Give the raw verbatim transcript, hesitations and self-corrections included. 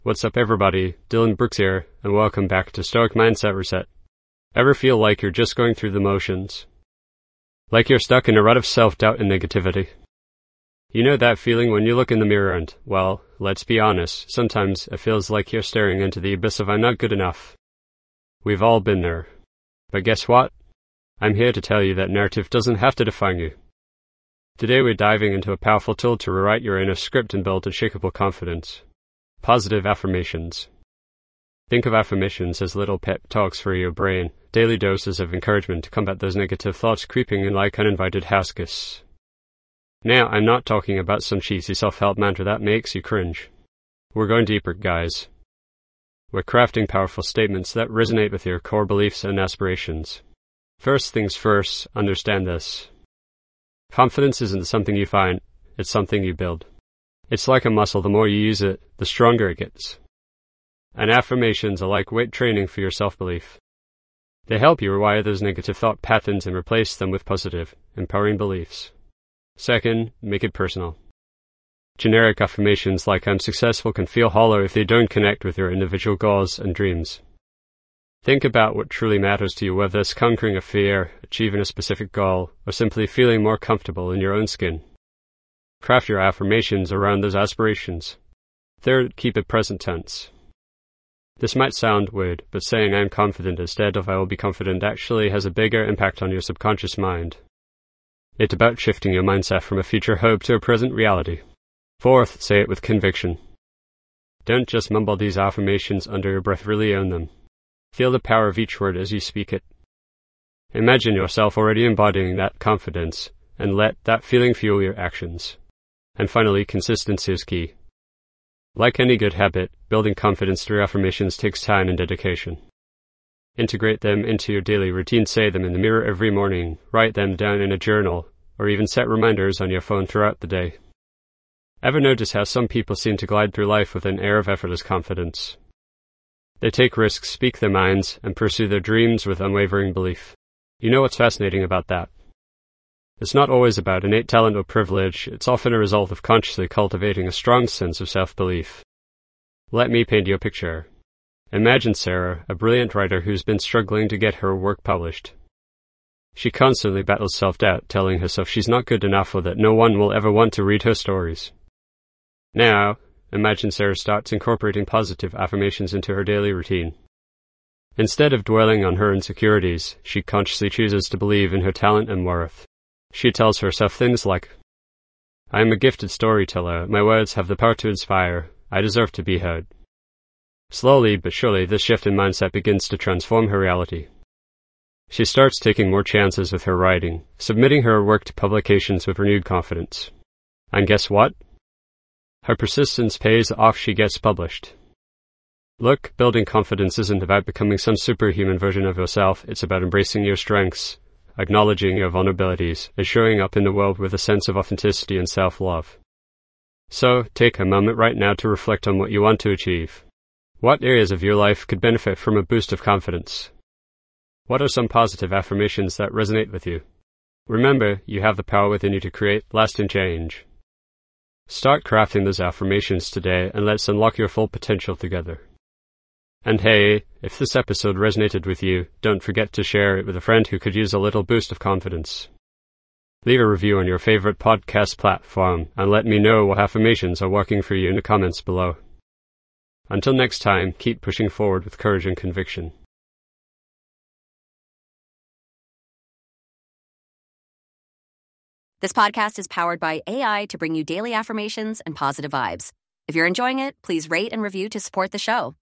What's up everybody, Dylan Brooks here, and welcome back to Stoic Mindset Reset. Ever feel like you're just going through the motions? Like you're stuck in a rut of self-doubt and negativity? You know that feeling when you look in the mirror and, well, let's be honest, sometimes it feels like you're staring into the abyss of I'm not good enough. We've all been there. But guess what? I'm here to tell you that narrative doesn't have to define you. Today we're diving into a powerful tool to rewrite your inner script and build unshakable confidence. Positive affirmations. Think of affirmations as little pep talks for your brain, daily doses of encouragement to combat those negative thoughts creeping in like uninvited house guests. Now, I'm not talking about some cheesy self-help mantra that makes you cringe. We're going deeper, guys. We're crafting powerful statements that resonate with your core beliefs and aspirations. First things first, understand this. Confidence isn't something you find, it's something you build. It's like a muscle, the more you use it, the stronger it gets. And affirmations are like weight training for your self-belief. They help you rewire those negative thought patterns and replace them with positive, empowering beliefs. Second, make it personal. Generic affirmations like I'm successful can feel hollow if they don't connect with your individual goals and dreams. Think about what truly matters to you, whether it's conquering a fear, achieving a specific goal, or simply feeling more comfortable in your own skin. Craft your affirmations around those aspirations. Third, keep it present tense. This might sound weird, but saying I'm confident instead of I will be confident actually has a bigger impact on your subconscious mind. It's about shifting your mindset from a future hope to a present reality. Fourth, say it with conviction. Don't just mumble these affirmations under your breath, really own them. Feel the power of each word as you speak it. Imagine yourself already embodying that confidence, and let that feeling fuel your actions. And finally, consistency is key. Like any good habit, building confidence through affirmations takes time and dedication. Integrate them into your daily routine, say them in the mirror every morning, write them down in a journal, or even set reminders on your phone throughout the day. Ever notice how some people seem to glide through life with an air of effortless confidence? They take risks, speak their minds, and pursue their dreams with unwavering belief. You know what's fascinating about that? It's not always about innate talent or privilege, it's often a result of consciously cultivating a strong sense of self-belief. Let me paint you a picture. Imagine Sarah, a brilliant writer who's been struggling to get her work published. She constantly battles self-doubt, telling herself she's not good enough or that no one will ever want to read her stories. Now, imagine Sarah starts incorporating positive affirmations into her daily routine. Instead of dwelling on her insecurities, she consciously chooses to believe in her talent and worth. She tells herself things like, I am a gifted storyteller, my words have the power to inspire, I deserve to be heard. Slowly but surely, this shift in mindset begins to transform her reality. She starts taking more chances with her writing, submitting her work to publications with renewed confidence. And guess what? Her persistence pays off, she gets published. Look, building confidence isn't about becoming some superhuman version of yourself, it's about embracing your strengths, acknowledging your vulnerabilities, and showing up in the world with a sense of authenticity and self-love. So, take a moment right now to reflect on what you want to achieve. What areas of your life could benefit from a boost of confidence? What are some positive affirmations that resonate with you? Remember, you have the power within you to create lasting change. Start crafting those affirmations today and let's unlock your full potential together. And hey, if this episode resonated with you, don't forget to share it with a friend who could use a little boost of confidence. Leave a review on your favorite podcast platform and let me know what affirmations are working for you in the comments below. Until next time, keep pushing forward with courage and conviction. This podcast is powered by A I to bring you daily affirmations and positive vibes. If you're enjoying it, please rate and review to support the show.